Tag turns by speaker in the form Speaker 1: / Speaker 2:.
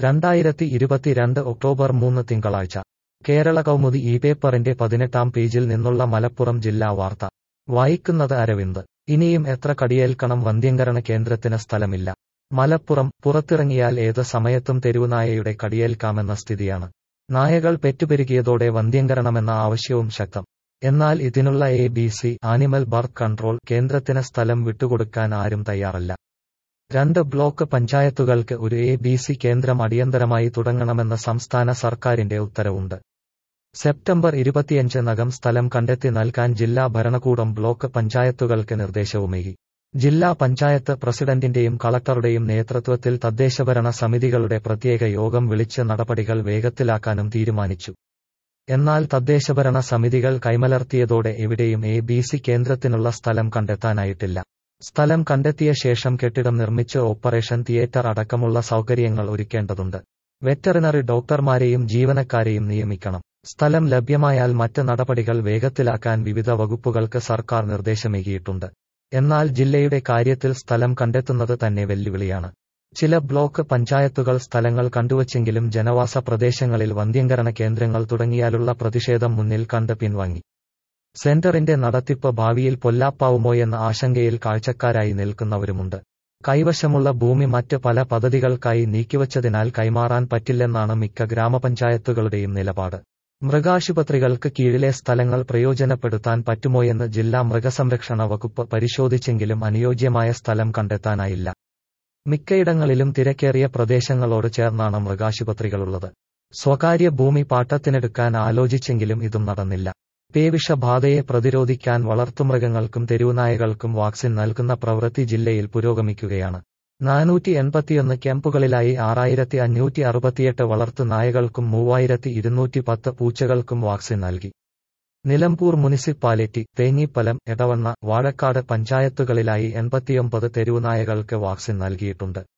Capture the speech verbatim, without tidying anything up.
Speaker 1: രണ്ടായിരത്തി ഇരുപത്തിരണ്ട് ഒക്ടോബർ മൂന്ന് തിങ്കളാഴ്ച കേരള കൗമുദി ഈ പേപ്പറിന്റെ പതിനെട്ടാം പേജിൽ നിന്നുള്ള മലപ്പുറം ജില്ലാ വാർത്ത വായിക്കുന്നത് അരവിന്ദ്. ഇനിയും എത്ര കടിയേൽക്കണം, വന്ധ്യംകരണ കേന്ദ്രത്തിന് സ്ഥലമില്ല. മലപ്പുറം. പുറത്തിറങ്ങിയാൽ ഏത് സമയത്തും തെരുവുനായയുടെ കടിയേൽക്കാമെന്ന സ്ഥിതിയാണ്. നായകൾ പെറ്റുപെരുകിയതോടെ വന്ധ്യംകരണമെന്ന ആവശ്യവും ശക്തം. എന്നാൽ ഇതിനുള്ള A B C animal birth control കേന്ദ്രത്തിന് സ്ഥലം വിട്ടുകൊടുക്കാൻ ആരും തയ്യാറല്ല. രണ്ട് ബ്ലോക്ക് പഞ്ചായത്തുകൾക്ക് ഒരു എ ബി സി കേന്ദ്രം അടിയന്തരമായി തുടങ്ങണമെന്ന് സംസ്ഥാന സർക്കാരിന്റെ ഉത്തരവുണ്ട്. സെപ്റ്റംബർ ഇരുപത്തിയഞ്ചിനകം സ്ഥലം കണ്ടെത്തി നൽകാൻ ജില്ലാ ഭരണകൂടം ബ്ലോക്ക് പഞ്ചായത്തുകൾക്ക് നിർദ്ദേശവുമേകി. ജില്ലാ പഞ്ചായത്ത് പ്രസിഡന്റിന്റെയും കളക്ടറുടെയും നേതൃത്വത്തിൽ തദ്ദേശഭരണ സമിതികളുടെ പ്രത്യേക യോഗം വിളിച്ച് നടപടികൾ വേഗത്തിലാക്കാനും തീരുമാനിച്ചു. എന്നാൽ തദ്ദേശഭരണ സമിതികൾ കൈമലർത്തിയതോടെ എവിടെയും എ ബി സി കേന്ദ്രത്തിനുള്ള സ്ഥലം കണ്ടെത്താനായിട്ടില്ല. സ്ഥലം കണ്ടെത്തിയ ശേഷം കെട്ടിടം നിർമ്മിച്ച് ഓപ്പറേഷൻ തിയേറ്റർ അടക്കമുള്ള സൗകര്യങ്ങൾ ഒരുക്കേണ്ടതുണ്ട്. വെറ്ററിനറി ഡോക്ടർമാരെയും ജീവനക്കാരെയും നിയമിക്കണം. സ്ഥലം ലഭ്യമായാൽ മറ്റ് നടപടികൾ വേഗത്തിലാക്കാൻ വിവിധ വകുപ്പുകൾക്ക് സർക്കാർ നിർദ്ദേശമേകിയിട്ടുണ്ട്. എന്നാൽ ജില്ലയുടെ കാര്യത്തിൽ സ്ഥലം കണ്ടെത്തുന്നത് തന്നെ വെല്ലുവിളിയാണ്. ചില ബ്ലോക്ക് പഞ്ചായത്തുകൾ സ്ഥലങ്ങൾ കണ്ടുവച്ചെങ്കിലും ജനവാസ പ്രദേശങ്ങളിൽ വന്ധ്യംകരണ കേന്ദ്രങ്ങൾ തുടങ്ങിയാലുള്ള പ്രതിഷേധം മുന്നിൽ കണ്ട് പിൻവാങ്ങി. സെന്ററിന്റെ നടത്തിപ്പ് ഭാവിയിൽ പൊല്ലാപ്പാവുമോയെന്ന ആശങ്കയിൽ കാഴ്ചക്കാരായി നിൽക്കുന്നവരുമുണ്ട്. കൈവശമുള്ള ഭൂമി മറ്റ് പല പദ്ധതികൾക്കായി നീക്കിവച്ചതിനാൽ കൈമാറാൻ പറ്റില്ലെന്നാണ് മിക്ക ഗ്രാമപഞ്ചായത്തുകളുടെയും നിലപാട്. മൃഗാശുപത്രികൾക്ക് കീഴിലെ സ്ഥലങ്ങൾ പ്രയോജനപ്പെടുത്താൻ പറ്റുമോയെന്ന് ജില്ലാ മൃഗസംരക്ഷണ വകുപ്പ് പരിശോധിച്ചെങ്കിലും അനുയോജ്യമായ സ്ഥലം കണ്ടെത്താനായില്ല. മിക്കയിടങ്ങളിലും തിരക്കേറിയ പ്രദേശങ്ങളോട് ചേർന്നാണ് മൃഗാശുപത്രികളുള്ളത്. സ്വകാര്യ ഭൂമി പാട്ടത്തിനെടുക്കാൻ ആലോചിച്ചെങ്കിലും ഇതും നടന്നില്ല. പേവിഷബാധയെ പ്രതിരോധിക്കാൻ വളർത്തുമൃഗങ്ങൾക്കും തെരുവുനായകൾക്കും വാക്സിൻ നൽകുന്ന പ്രവൃത്തി ജില്ലയിൽ പുരോഗമിക്കുകയാണ്. നാനൂറ്റി എൺപത്തിയൊന്ന് ക്യാമ്പുകളിലായി ആറായിരത്തി അഞ്ഞൂറ്റി അറുപത്തിയെട്ട് വളർത്തു നായകൾക്കും മൂവായിരത്തി ഇരുന്നൂറ്റി പത്ത് പൂച്ചകൾക്കും വാക്സിൻ നൽകി. നിലമ്പൂർ മുനിസിപ്പാലിറ്റി, തേഞ്ഞിപ്പലം, എടവണ്ണ, വാഴക്കാട് പഞ്ചായത്തുകളിലായി എൺപത്തിയൊമ്പത് തെരുവുനായകൾക്ക് വാക്സിൻ നൽകിയിട്ടുണ്ട്.